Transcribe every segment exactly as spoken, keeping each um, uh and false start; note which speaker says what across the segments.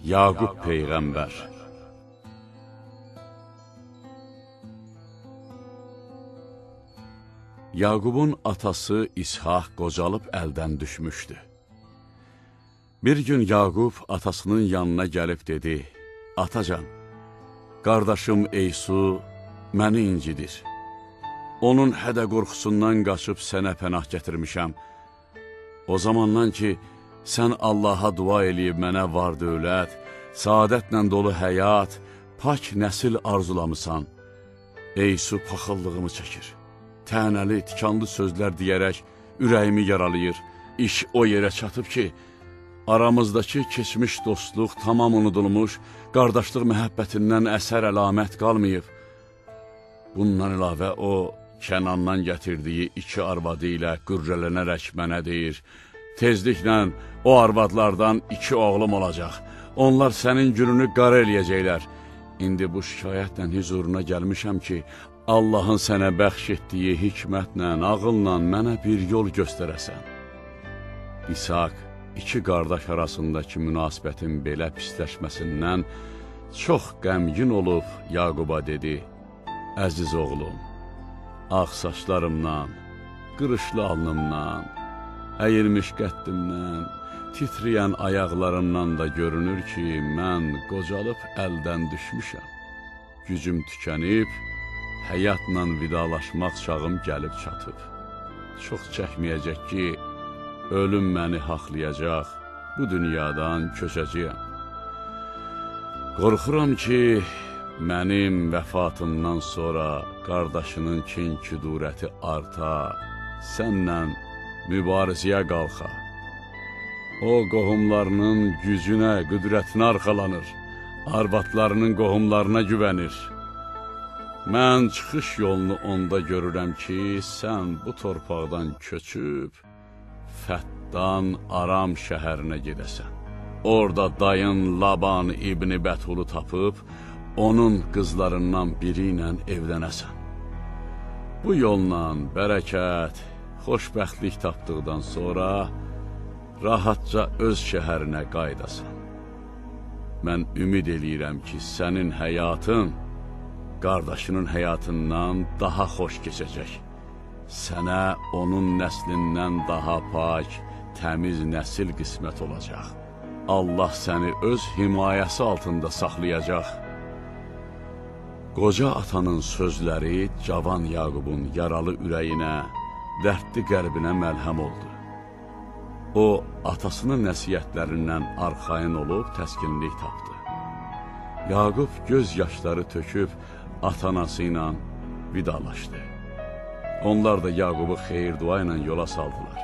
Speaker 1: Yaqub Peyğəmbər. Yaqubun atası İshaq qocalıb əldən düşmüşdü. Bir gün Yaqub atasının yanına gəlib dedi: "Atacan, qardaşım Eysu məni incidir. Onun hədə qorxusundan qaçıb sənə pənah gətirmişəm. O zamandan ki, sən Allaha dua eləyib mənə var dövlət, saadətlə dolu həyat, pak nəsil arzulamısan. Eysu paxıllığımı çəkir. Tənəli, tikanlı sözlər deyərək ürəyimi yaralayır. İş o yerə çatıb ki, aramızdakı keçmiş dostluq tamam unudulmuş, qardaşlıq məhəbbətindən əsər əlamət qalmayıb. Bundan əlavə o, Kənandan gətirdiyi iki arvadı ilə qürrələnərək mənə deyir: tezliklə o arvadlardan iki oğlum olacaq. Onlar sənin gününü qara eləyəcəklər. İndi bu şikayətlə huzuruna gəlmişəm ki, Allahın sənə bəxş etdiyi hikmətlə, ağılla mənə bir yol göstərəsən." İshaq, iki qardaş arasındakı münasibətin belə pisləşməsindən çox qəmgin olub Yaquba dedi: "Əziz oğlum, ağ saçlarımdan, qırışlı alnımdan, əyilmiş qəddimdən, titriyən ayaqlarımdan da görünür ki, mən qocalıb əldən düşmüşəm. Gücüm tükənib, həyatla vidalaşmaq çağım gəlib çatıb. Çox çəkməyəcək ki, ölüm məni haqlayacaq, bu dünyadan köçəcəyəm. Qorxuram ki, mənim vəfatımdan sonra qardaşının kin-küdurəti arta, sənlə mübarizəyə qalxa. O, qohumlarının gücünə, qüdrətinə arxalanır, arvadlarının qohumlarına güvənir. Mən çıxış yolunu onda görürəm ki, sən bu torpaqdan köçüb, Fətdan Aram şəhərinə gedəsən. Orada dayın Laban İbni Bətulu tapıb, onun qızlarından biri ilə evlənəsən. Bu yolla bərəkət, xoşbəxtlik tapdıqdan sonra rahatca öz şəhərinə qaydasan. Mən ümid eləyirəm ki, sənin həyatın qardaşının həyatından daha xoş keçəcək. Sənə onun nəslindən daha pak, təmiz nəsil qismət olacaq. Allah səni öz himayəsi altında saxlayacaq." Qoca atanın sözləri cavan Yaqubun yaralı ürəyinə, dərdli qəlbinə məlhəm oldu. O, atasının nəsiyyətlərindən arxayın olub təskinlik tapdı. Yaqub göz yaşları töküb atanası ilə vidalaşdı. Onlar da Yaqubu xeyir dua ilə yola saldılar.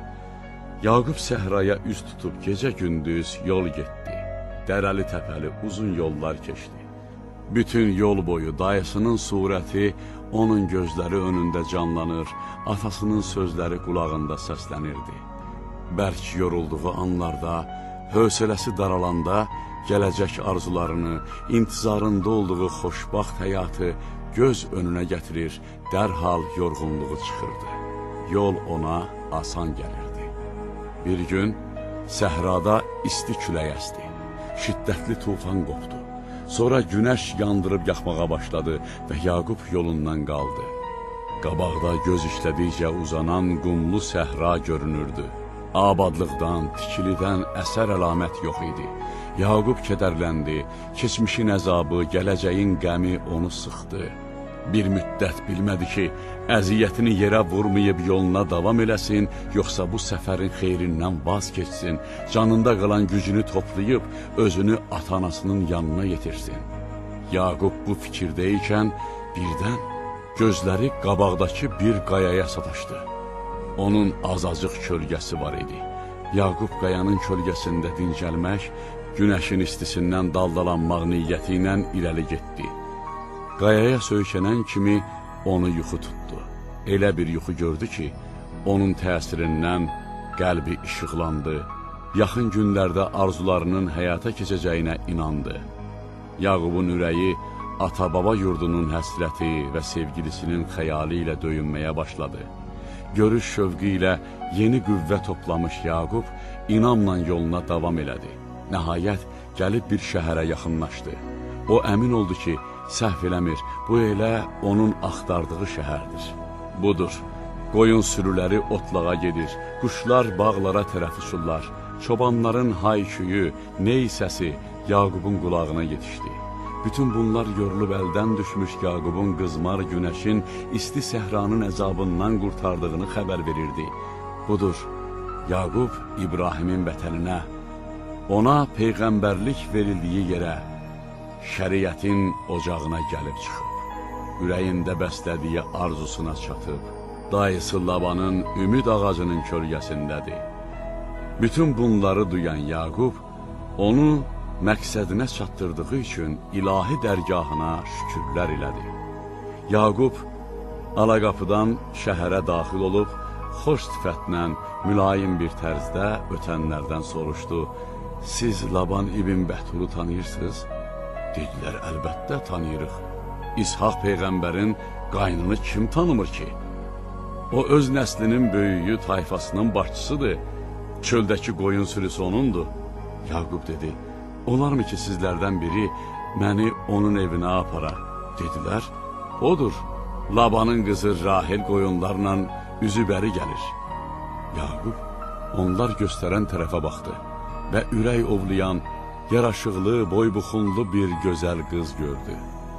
Speaker 1: Yaqub səhraya üz tutub gecə-gündüz yol getdi. Dərəli təpəli uzun yollar keçdi. Bütün yol boyu dayısının surəti onun gözləri önündə canlanır, atasının sözləri qulağında səslənirdi. Bərk yorulduğu anlarda, hövsələsi daralanda, gələcək arzularını, intizarında olduğu xoşbaxt həyatı göz önünə gətirir, dərhal yorğunluğu çıxırdı. Yol ona asan gəlirdi. Bir gün səhrada isti külək əsdi, şiddətli tufan qopdu. Sonra günəş yandırıb yaxmağa başladı və Yaqub yolundan qaldı. Qabaqda göz işlədikcə uzanan qumlu səhra görünürdü. Abadlıqdan, tikilidən əsər əlamət yox idi. Yaqub kədərləndi, keçmişin əzabı, gələcəyin qəmi onu sıxdı. Bir müddət bilmədi ki, əziyyətini yerə vurmayıb yoluna davam eləsin, yoxsa bu səfərin xeyrindən vaz keçsin, canında qalan gücünü toplayıb, özünü atanasının yanına yetirsin. Yaqub bu fikirdeykən, birdən gözləri qabaqdakı bir qayaya sataşdı. Onun azacıq kölgəsi var idi. Yaqub qayanın kölgəsində dincəlmək, günəşin istisindən daldalanmaq niyyəti ilə irəli getdi. Qayaya söykənən kimi onu yuxu tutdu. Elə bir yuxu gördü ki, onun təsirindən qəlbi işıqlandı. Yaxın günlərdə arzularının həyata keçəcəyinə inandı. Yaqubun ürəyi ata-baba yurdunun həsrəti və sevgilisinin xəyalı ilə döyünməyə başladı. Görüş şövqü ilə yeni qüvvə toplamış Yaqub inamla yoluna davam elədi. Nəhayət, gəlib bir şəhərə yaxınlaşdı. O əmin oldu ki, səhv eləmir, bu elə onun axtardığı şəhərdir. Budur, qoyun sürüləri otlağa gedir, quşlar bağlara tərəf uçurlar, çobanların hay-küyü, ney səsi Yaqubun qulağına yetişdi. Bütün bunlar yorulub əldən düşmüş Yaqubun qızmar günəşin isti səhranın əzabından qurtardığını xəbər verirdi. Budur, Yaqub İbrahimin vətəninə, ona peyğəmbərlik verildiyi yerə, şəriətin ocağına gəlib çıxıb, ürəyində bəslədiyi arzusuna çatıb, dayısı Labanın ümid ağacının kölgəsindədir. Bütün bunları duyan Yaqub, onu məqsədinə çatdırdığı üçün ilahi dərgahına şükürlər elədi. Yaqub Alaqapıdan şəhərə daxil olub, xoş sifətlə, mülayim bir tərzdə ötənlərdən soruşdu, siz Laban ibn Bətulu tanıyırsınız? Dedilər, əlbəttə tanıyırıq. İshaq Peyğəmbərin qaynını kim tanımır ki? O öz nəslinin böyüyü, tayfasının başçısıdır. Çöldəki qoyun sürüsü onundur. Yaqub dedi, olarmı ki sizlərdən biri məni onun evinə apara? Dedilər, odur. Labanın qızı Rahil qoyunlarla üzü bəri gəlir. Yaqub onlar göstərən tərəfə baxdı və ürək ovlayan, yaraşıqlı, boybuxunlu bir gözəl qız gördü.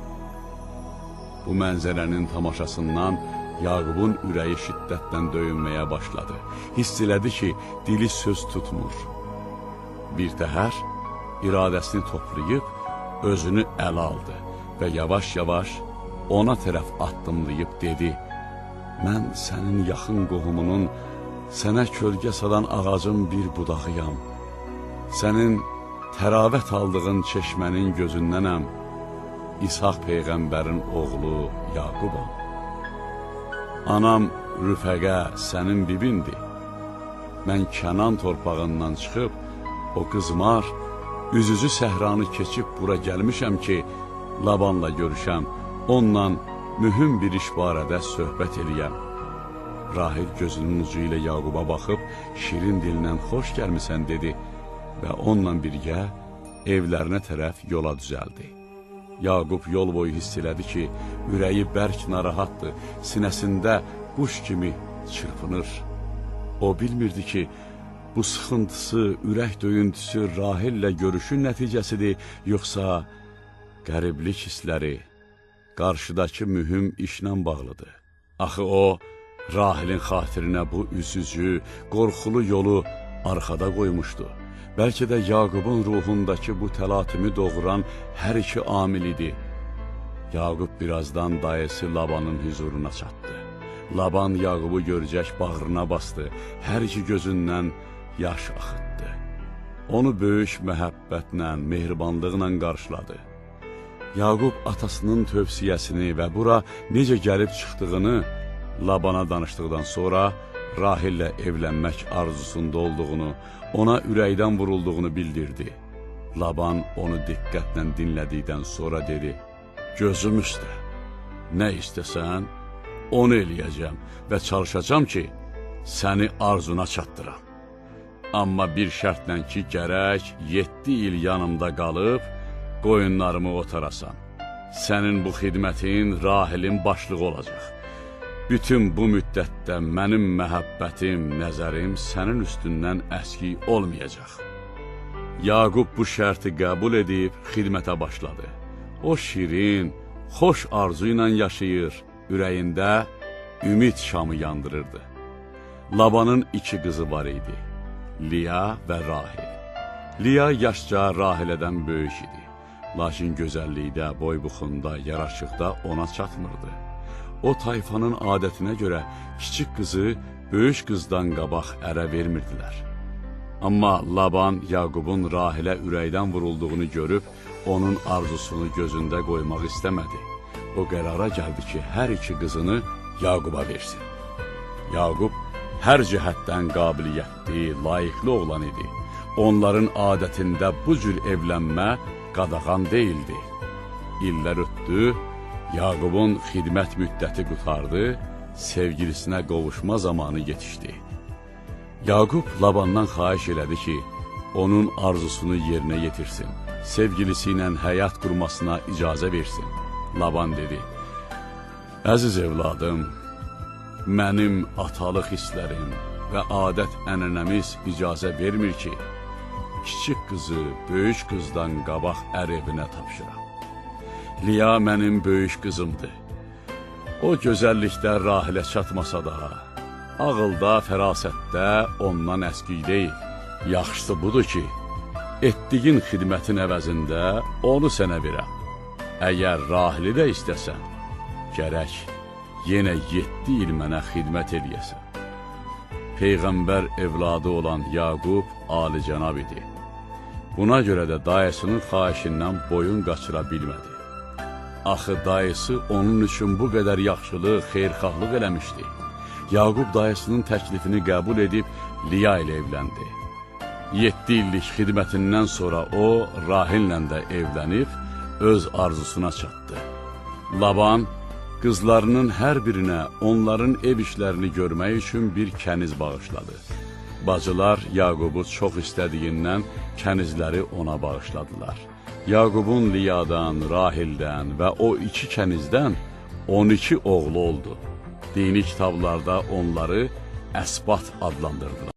Speaker 1: Bu mənzərənin tamaşasından Yaqubun ürəyi şiddətlə döyünməyə başladı. Hiss elədi ki, dili söz tutmur. Bir təhər iradəsini toplayıb, özünü ələ aldı və yavaş-yavaş ona tərəf addımlayıb dedi, mən sənin yaxın qohumunun, sənə kölgə salan ağacın bir budağıyam. Sənin təravət aldığın çeşmənin gözündənəm, İshaq Peyğəmbərin oğlu Yaqubam. Anam Rüfəqə sənin bibindir. Mən Kənan torpağından çıxıb, o qızmar, üzüzü səhranı keçib bura gəlmişəm ki, Labanla görüşəm, onunla mühüm bir iş barədə söhbət eləyəm. Rahil gözünün ucu ilə Yaquba baxıb, şirin dillə xoş gəlmisən dedi və onunla birgə evlərinə tərəf yola düzəldi. Yaqub yol boyu hiss elədi ki, ürəyi bərk narahatdır, sinəsində quş kimi çırpınır. O bilmirdi ki, bu sıxıntısı, ürək döyüntüsü Rahillə görüşün nəticəsidir, yoxsa qəriblik hissləri qarşıdakı mühüm işlə bağlıdır. Axı o, Rahilin xatirinə bu üzücü, qorxulu yolu arxada qoymuşdu. Bəlkə də Yaqubun ruhundakı bu təlatümü doğuran hər iki amil idi. Yaqub birazdan dayısı Labanın hüzuruna çatdı. Laban Yaqubu görəcək bağrına bastı, hər iki gözündən yaş axıtdı. Onu böyük məhəbbətlə, mehribanlıqla qarşıladı. Yaqub atasının tövsiyəsini və bura necə gəlib çıxdığını Labana danışdıqdan sonra Rahillə evlənmək arzusunda olduğunu, ona ürəkdən vurulduğunu bildirdi. Laban onu diqqətlə dinlədikdən sonra dedi, gözüm üstə, nə istəsən, onu eləyəcəm və çalışacağım ki, səni arzuna çatdıram. Amma bir şərtlə ki, gərək yeddi il yanımda qalıb, qoyunlarımı otarasan. Sənin bu xidmətin Rahilin başlığı olacaq. Bütün bu müddətdə mənim məhəbbətim, nəzərim sənin üstündən əskik olmayacaq. Yaqub bu şərti qəbul edib xidmətə başladı. O şirin, xoş arzu ilə yaşayır, ürəyində ümid şamı yandırırdı. Labanın iki qızı var idi, Liya və Rahil. Liya yaşca Rahilədən böyük idi, lakin gözəllikdə, boybuxunda, yaraşıqda ona çatmırdı. O tayfanın adətinə görə kiçik qızı böyük qızdan qabaq ərə vermirdilər. Amma Laban Yaqubun Rahilə ürəkdən vurulduğunu görüb, onun arzusunu gözündə qoymaq istəmədi. O qərara gəldi ki, hər iki qızını Yaquba versin. Yaqub hər cəhətdən qabiliyyətli, layiqli oğlan idi. Onların adətində bu cür evlənmə qadağan deyildi. İllər ötdü, Yaqubun xidmət müddəti qutardı, sevgilisinə qovuşma zamanı yetişdi. Yaqub Labandan xahiş elədi ki, onun arzusunu yerinə yetirsin. sevgilisi ilə həyat qurmasına icazə versin. Laban dedi, əziz evladım, mənim atalıq hisslərim və adət-ənənəmiz icazə vermir ki, kiçik qızı böyük qızdan qabaq ər evinə tapşıram. Liya mənim böyük qızımdır. O gözəllikdə Rahilə çatmasa da, ağılda, fərasətdə ondan əskik deyil. Yaxşısı budur ki, etdiyin xidmətin əvəzində onu sənə verəm. Əgər Rahili də istəsən, gərək yenə yeddi il mənə xidmət eləyəsən. Peyğəmbər evladı olan Yaqub alicənab idi. Buna görə də dayısının xahişindən boyun qaçıra bilmədi. Axı dayısı onun üçün bu qədər yaxşılıq, xeyrxahlıq eləmişdi. Yaqub dayısının təklifini qəbul edib Liya ilə evləndi. Yeddi illik xidmətindən sonra o, Rahillə də evlənib, öz arzusuna çatdı. Laban, qızlarının hər birinə onların ev işlərini görmək üçün bir kəniz bağışladı. Bacılar Yaqubu çox istədiyindən kənizləri ona bağışladılar. Yaqubun Liyadan, Rahildən və o iki kənizdən on iki oğlu oldu. Dini kitablarda onları Əsbat adlandırdılar.